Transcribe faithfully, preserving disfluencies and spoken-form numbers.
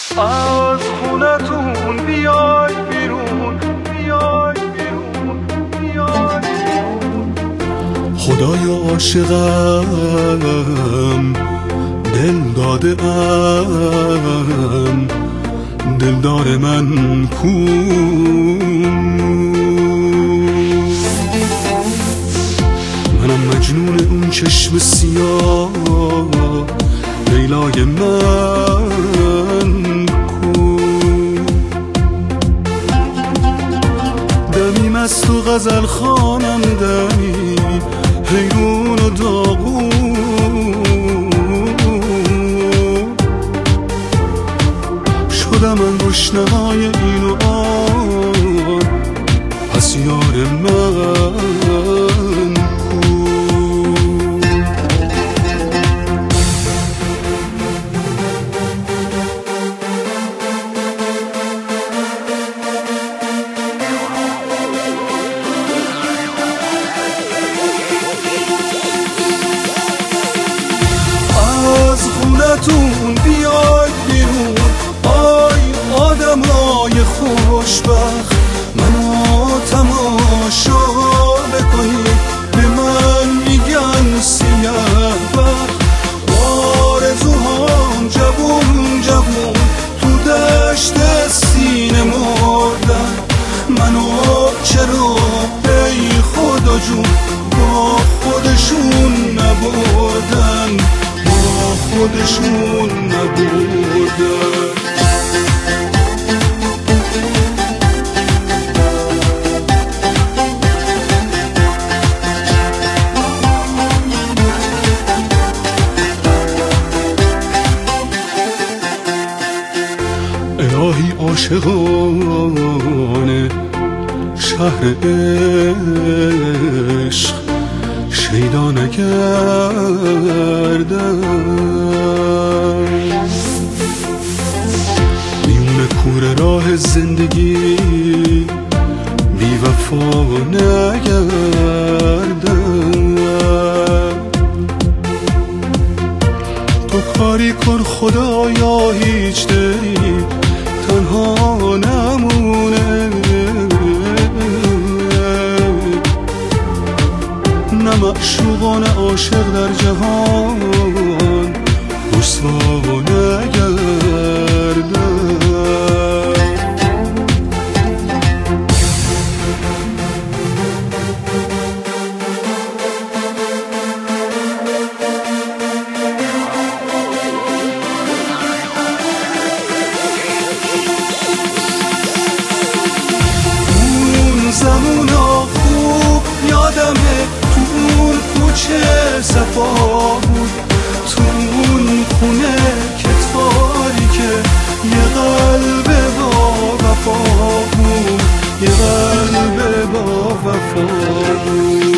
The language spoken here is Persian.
از خونتون بیای بیرون، بیای بیرون، بیای بیرون. خدایا عاشقم، دل داده ام، دلدار من کو؟ منم مجنون اون چشم سیاه، لیلای من کو؟ دمی مست و غزل خوانم، دمی حیرون و داغون شدم من گشنه‌های این و آن، پس یار من خونتون بیاید بیرون. آی آدمای خوشبخت، منو تماشا بکنید، به من میگن سیاه بخت. آرزوهام جوون جوون تو دشت سینه مردن، منو چرا ای خدا جون با خودشون نبردن، خودشون نبردن. الهی عاشقانه شهر عشق شیدا نکردم، میون کوره راه زندگی بی وفا نگردم. تو کاری کن خدایا هیچ دلی تنها نمونه، نه معشوقان عاشق در جهان رسوا نگردن. اون زمونا خوب یادمه، تو اون کوچه صفا بود، تو اون خونه که تاریکه، یه قلب با وفا بود، یه قلب با وفا بود.